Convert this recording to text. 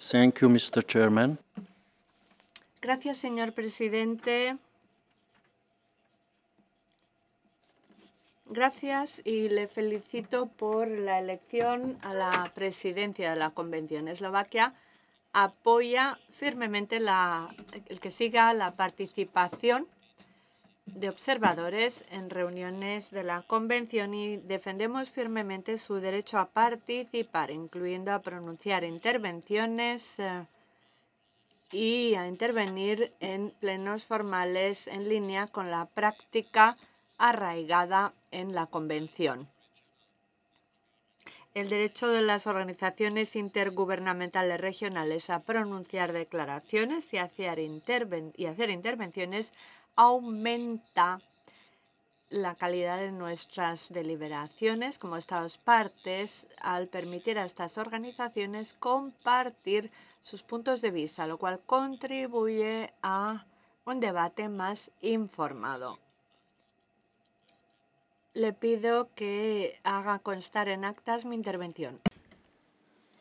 Thank you, Mr. Chairman. Gracias, señor presidente. Gracias y le felicito por la elección a la presidencia de la Convención. Eslovaquia apoya firmemente el que siga la participación de observadores en reuniones de la Convención y defendemos firmemente su derecho a participar, incluyendo a pronunciar intervenciones y a intervenir en plenos formales en línea con la práctica arraigada en la Convención. El derecho de las organizaciones intergubernamentales regionales a pronunciar declaraciones y hacer intervenciones aumenta la calidad de nuestras deliberaciones como Estados partes al permitir a estas organizaciones compartir sus puntos de vista, lo cual contribuye a un debate más informado. Le pido que haga constar en actas mi intervención.